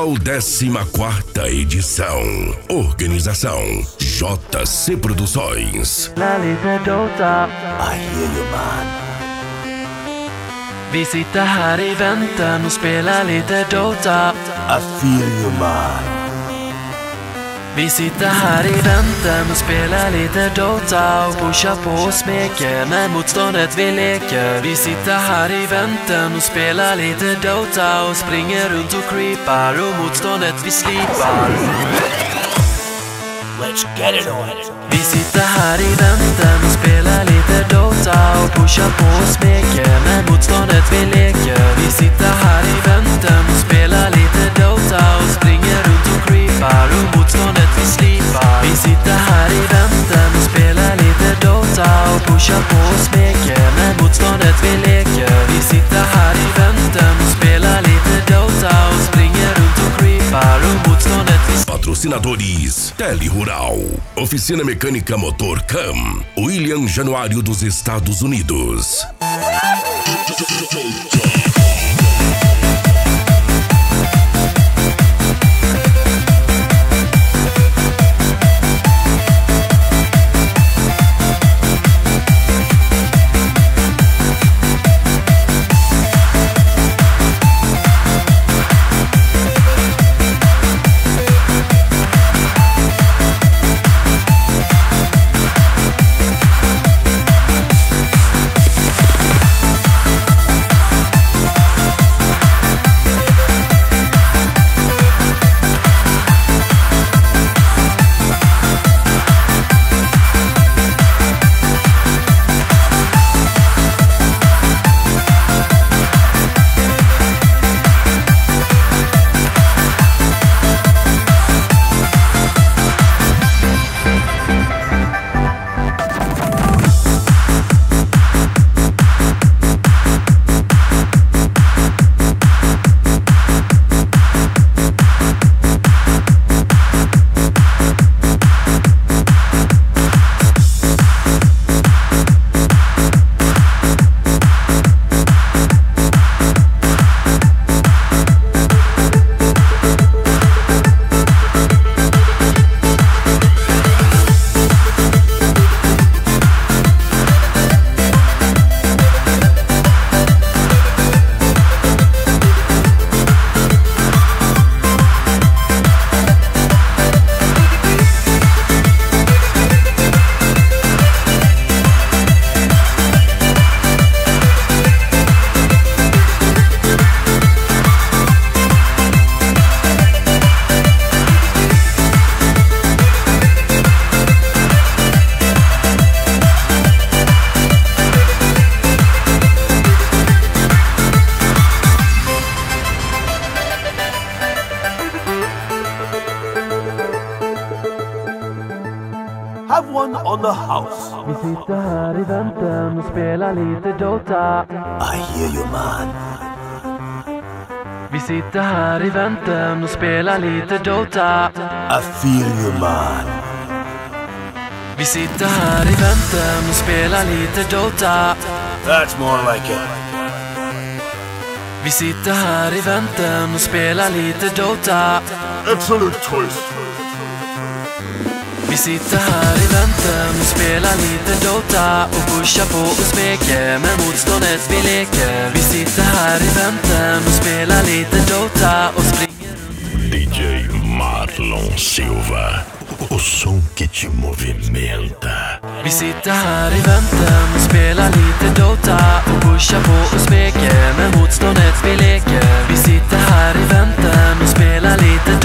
ao 14ª edição. Organização JC Produções. I hear you, man. Vi sitter här i väntan och spelar lite Dota. I feel you, man. Vi sitter här i väntan och spelar lite Dota och pushar på och smeker när motståndet vi leker. Vi sitter här i väntan och spelar lite Dota och springer runt och creepar och motståndet vi slipar. Let's get it on. Vi sitter här i väntan och spelar lite Dota och pushar på och smeker när motståndet vi leker. Vi sitter här i väntan och spelar lite Dota och springer runt och creepar och motståndet vi slipar. Vi sitter här i väntan och spelar lite Dota och pushar på och smeker när motståndet vi leker. Vi sitter här i väntan och spelar lite Dota och springer runt och creepar och motståndet vi slipar. Patrocinadores Tele Rural, Oficina Mecânica Motor Cam, William Januário dos Estados Unidos. Have one on the house. Vi sitter här i väntan och spelar lite Dota. I hear you, man. Vi sitter här i väntan och spelar lite Dota. I feel you, man. Vi sitter här i väntan och spelar lite Dota. That's more like it. Vi sitter här i väntan och spelar lite Dota. Excellent choice. Vi sitter här i väntan och spelar lite Dota och pushar på och smeker med motståndet vi leker. Vi sitter här i väntan och spelar lite Dota och springer runt. DJ Marlon Silva, o som que te movimenta. Vi sitter här i väntan och spelar lite Dota och pushar på och smeker med motståndet vi leker. Vi sitter här i väntan och spelar lite